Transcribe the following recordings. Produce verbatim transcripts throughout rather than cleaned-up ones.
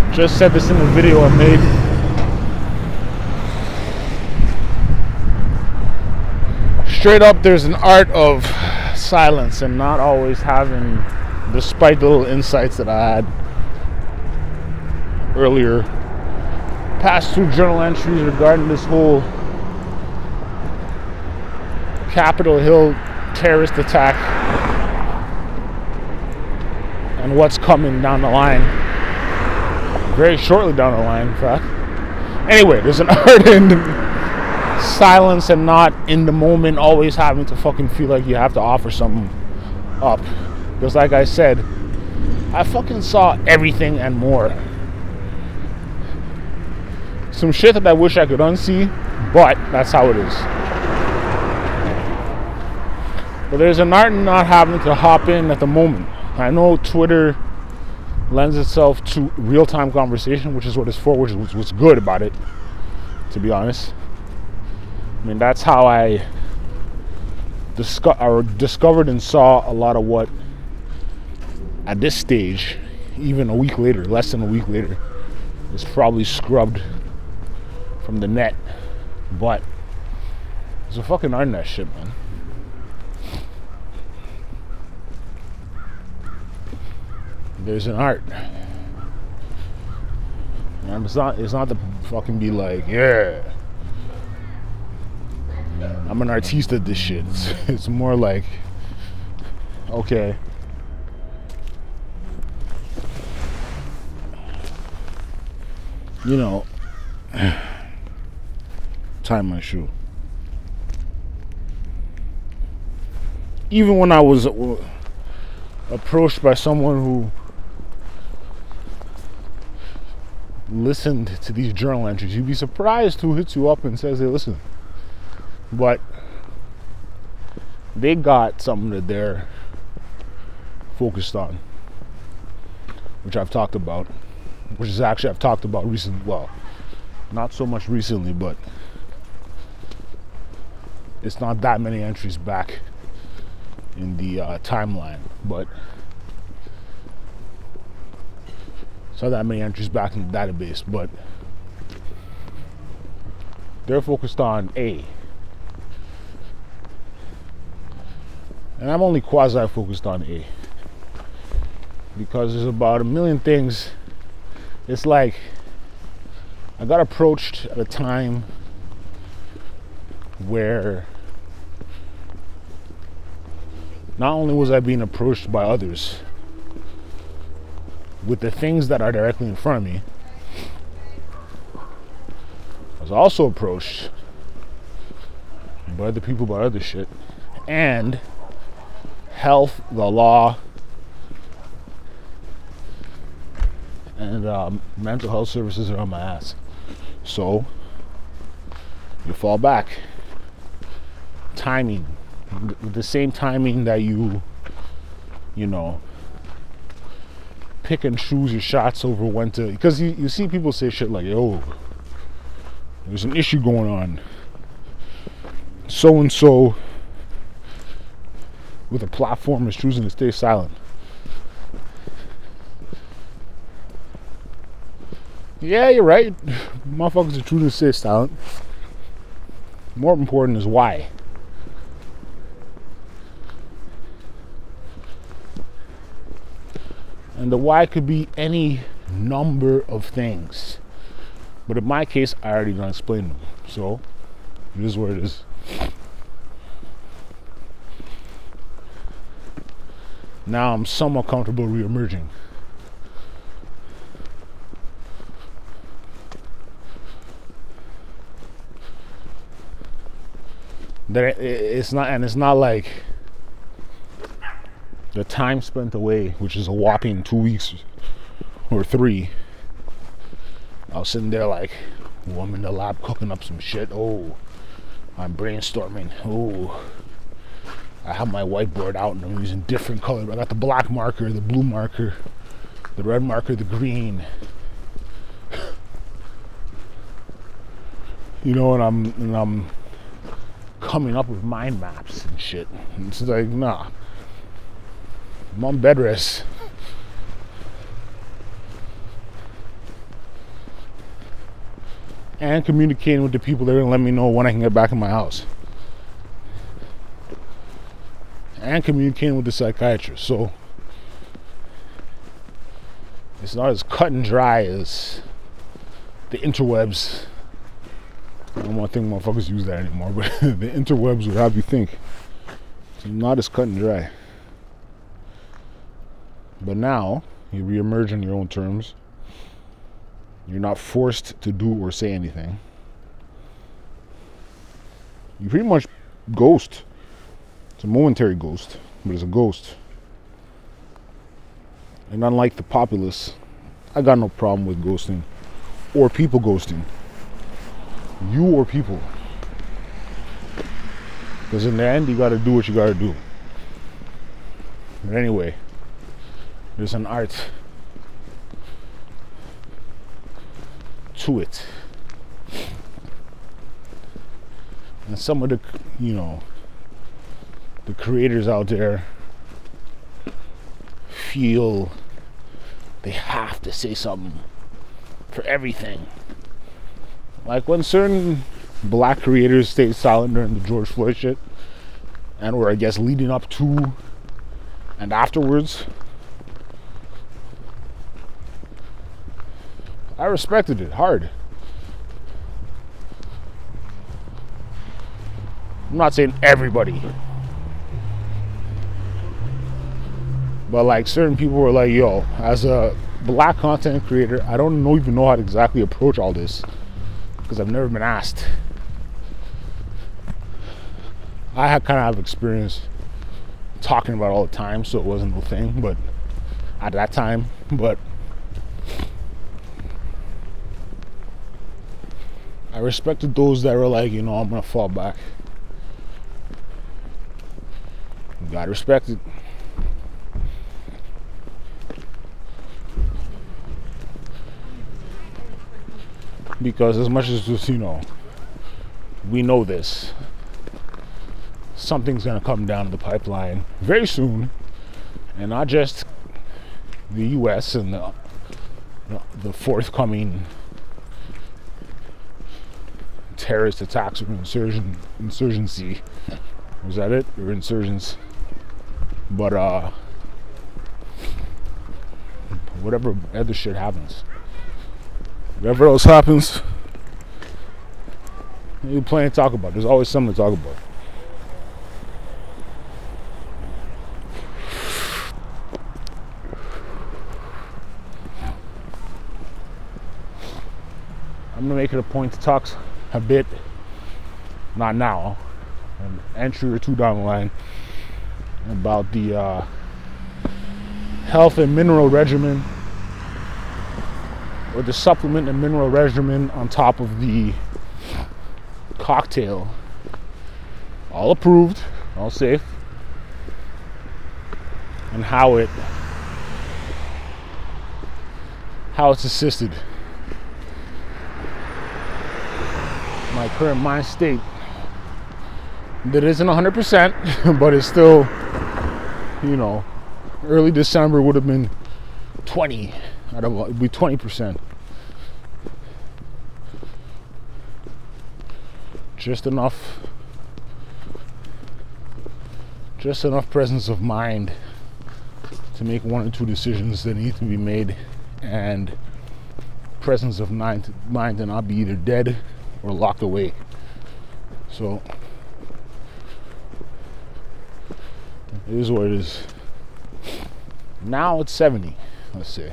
Just said this in the video I made. Straight up, there's an art of silence and not always having, despite the little insights that I had earlier, past two journal entries regarding this whole Capitol Hill terrorist attack and what's coming down the line, very shortly down the line, in fact. Anyway, there's an art in silence and not in the moment always having to fucking feel like you have to offer something up. Because like I said, I fucking saw everything and more. Some shit that I wish I could unsee, but that's how it is. But there's an art in not having to hop in at the moment. I know Twitter lends itself to real-time conversation, which is what it's for, which is what's good about it, to be honest. I mean, that's how I disco- or discovered and saw a lot of what, at this stage, even a week later, less than a week later, is probably scrubbed from the net. But there's a fucking art in that shit, man. There's an art. And it's not it's not to fucking be like, yeah, I'm an artiste at this shit. It's, it's more like, okay, you know, tie my shoe. Even when I was approached by someone who listened to these journal entries, you'd be surprised who hits you up and says they listen. But they got something that they're focused on, which I've talked about, which is actually I've talked about recently. Well, not so much recently, but it's not that many entries back in the uh, timeline, but it's not that many entries back in the database, but they're focused on A. And I'm only quasi-focused on A. Because there's about a million things. It's like I got approached at a time where not only was I being approached by others with the things that are directly in front of me, I was also approached by other people about other shit. And health, the law, and um, mental health services are on my ass. So you fall back. Timing, the same timing that you, you know, pick and choose your shots over when to, because you, you see people say shit like, yo, there's an issue going on. So and so with a platform is choosing to stay silent. Yeah, you're right. Motherfuckers are choosing to stay silent. More important is why. And the why could be any number of things. But in my case, I already done explained them. So, it is what it is. Now I'm somewhat comfortable re-emerging. That it's not, and it's not like the time spent away, which is a whopping two weeks or three. I was sitting there like, oh, I'm in the lab cooking up some shit. Oh, I'm brainstorming. Oh, I have my whiteboard out and I'm using different colors. I got the black marker, the blue marker, the red marker, the green. You know, and I'm and I'm coming up with mind maps and shit. And it's like, nah, I'm on bed rest. and communicating with the people that are gonna let me know when I can get back in my house, and communicating with the psychiatrist. So it's not as cut and dry as the interwebs. I don't want to think motherfuckers use that anymore, but the interwebs would have you think. It's not as cut and dry. But now you reemerge on your own terms. You're not forced to do or say anything. You pretty much ghost. It's a momentary ghost, but it's a ghost. And unlike the populace, I got no problem with ghosting or people ghosting. You or people. Because in the end, you got to do what you got to do. But anyway, there's an art to it. And some of the, you know, the creators out there feel they have to say something for everything. Like when certain black creators stayed silent during the George Floyd shit, and were, I guess, leading up to and afterwards, I respected it hard. I'm not saying everybody, but like certain people were like, yo, as a black content creator, I don't know, even know how to exactly approach all this because I've never been asked. I had kind of have experience talking about it all the time, so it wasn't a thing, but at that time, but I respected those that were like, you know, I'm gonna fall back. You gotta respect it. Because as much as just, you know, we know this, something's gonna come down the pipeline very soon, and not just the U S and the, the forthcoming terrorist attacks or insurgent insurgency. Was that it? Or insurgents? But uh, whatever other shit happens, whatever else happens, there's plenty to talk about. There's always something to talk about. I'm gonna make it a point to talk a bit, not now, an entry or two down the line, about the uh, health and mineral regimen, or the supplement and mineral regimen on top of the cocktail. All approved, all safe, and how it how it's assisted my current mind state. That isn't one hundred percent, but it's still, you know, early December would have been twenty. I don't know, it'd be twenty percent. Just enough, just enough presence of mind to make one or two decisions that need to be made, and presence of mind to, mind to not be either dead or locked away. So it is what it is. Now it's seventy, let's say.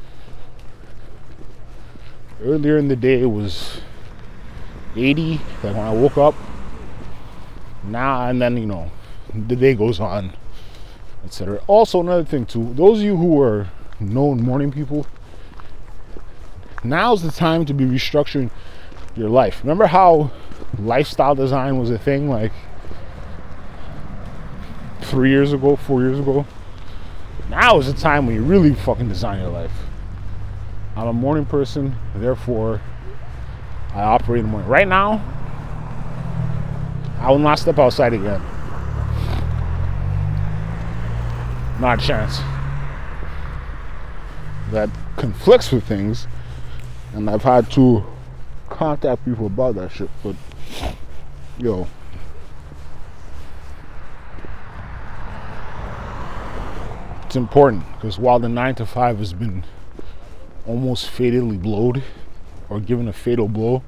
Earlier in the day it was eighty, like when I woke up. Now and then, you know, the day goes on, et cetera. Also, another thing too, those of you who are known morning people, now's the time to be restructuring your life. Remember how lifestyle design was a thing like three years ago, four years ago? Now is the time when you really fucking design your life. I'm a morning person, therefore I operate in the morning. Right now, I will not step outside again. Not a chance. That conflicts with things, and I've had to contact people about that shit. But yo, it's important because while the nine to five has been almost fatally blowed or given a fatal blow,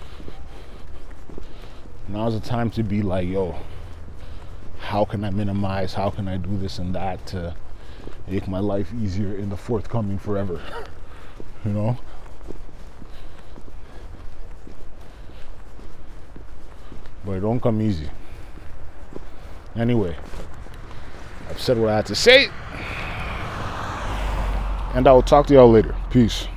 now's the time to be like, yo, how can I minimize? How can I do this and that to make my life easier in the forthcoming forever? You know? But it don't come easy. Anyway, I've said what I had to say, and I will talk to y'all later. Peace.